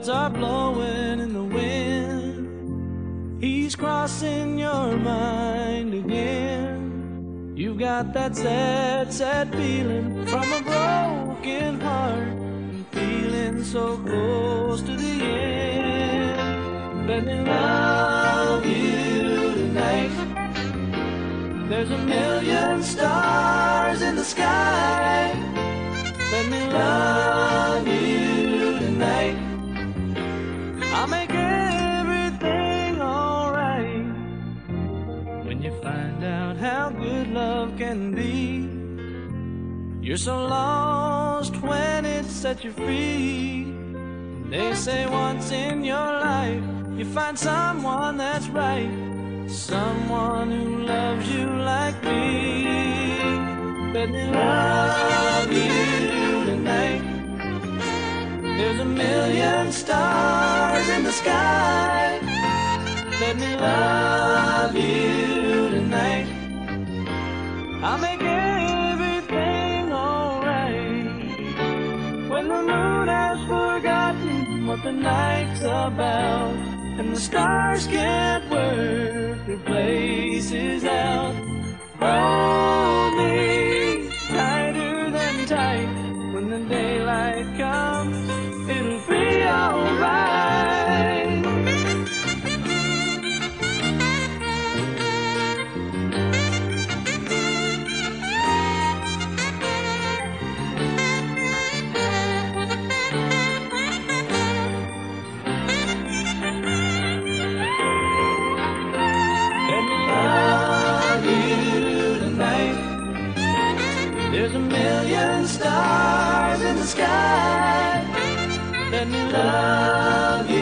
words are blowing in the wind. He's crossing your mind again. You've got that sad, sad feeling from a broken heart, and feeling so close to the end. Let me love you tonight. There's a million stars in the sky. Let me love you tonight. I'll make everything alright. When you find out how good love can be, you're so lost when it sets you free. They say once in your life you find someone that's right, someone who loves you like me. Let me love you tonight. There's a million stars in the sky. Let me love you tonight. I'll make everything alright. When the moon has forgotten what the night's about, and the stars can't work their places out, hold me tighter than tight. When the daylight comes, it'll be alright. Let me love you tonight. There's a million stars in the sky. Let me love you.